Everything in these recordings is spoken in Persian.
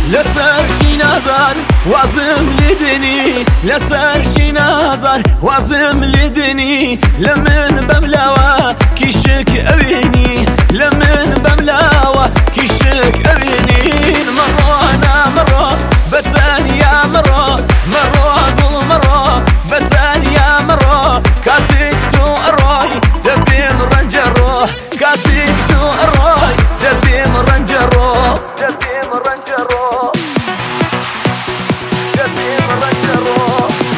لسر شي نظر وازم لدني لسر شي نظر وازم لدني لمن بملاوة كيشك أبيني لمن بملاوة كيشك أبيني مرة أنا مرة بتانية مرة مرة قول مرة بتانية مرة كاتك تو الراي دبي مرنجرو كاتك تو الراي دبي مرنجرو دبي مرنجرو دبي مرنجرو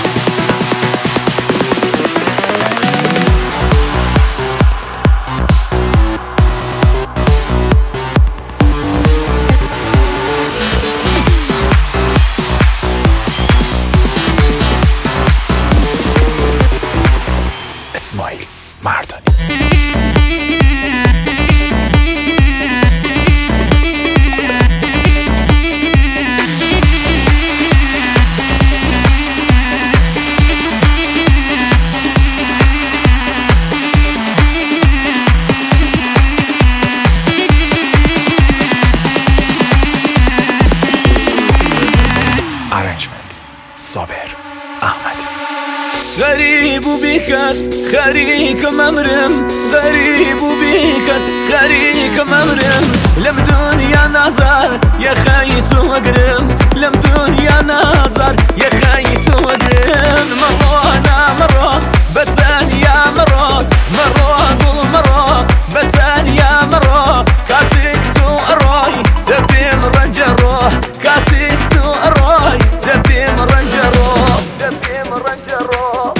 اسماعیل مردانی ارنجمنت صابر احمدی غريب وبيكس خريك ممرم غريب وبيكس خريك ممرم لم دنيا نظر يا خيت وقرم لم دنيا نظر يا خيت وقرم مرة أنا مرة بتانية مرة مرة قول مرة بتانية مرة كاتك تو الراي دبي مرنجرو كاتك تو الراي دبي مرنجرو دبي مرنجرو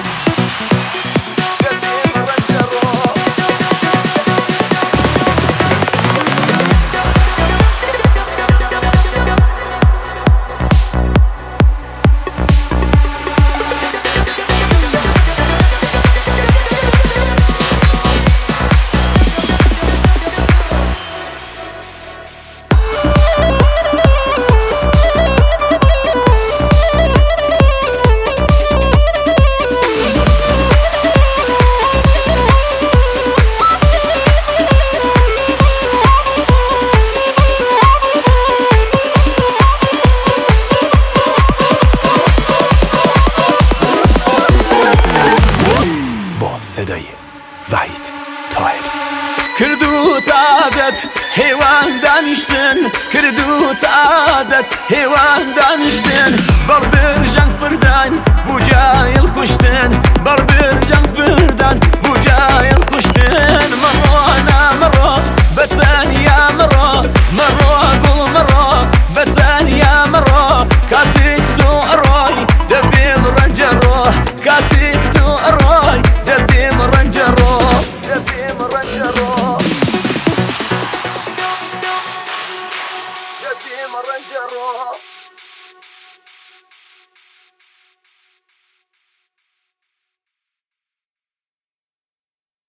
صدای وحید طاهری کردوت عادت حیوان دانشتن کردوت عادت حیوان دانشتن بربر جنگ فردان بوجای الخشتن بربر جنگ فردان بوجای الخشتن مرة أنا مرة بتانية مرة مرة قول مرة بتانية مرة كاتك تو الراي دبي مرنجرو كاتك تو الراي دبي مرنجرو دبي مرنجرو دبي مرنجرو